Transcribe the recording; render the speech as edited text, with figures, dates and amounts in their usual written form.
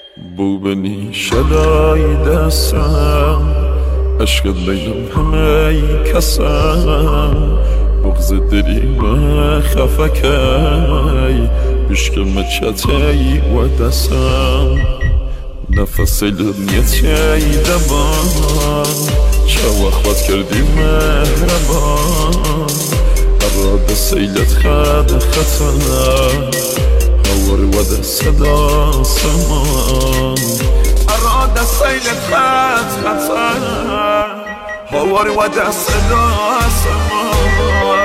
بو بنی شلای دستم عشق لیلم همه کسم بغز دلیم خفکی بشکم چتی و دستم نفس نیتی دبان چه وقت کردی مهربان اراد سیلت خد خطر هوار و صدا سمان اراد سیلت خد خطر هوار و صدا سمان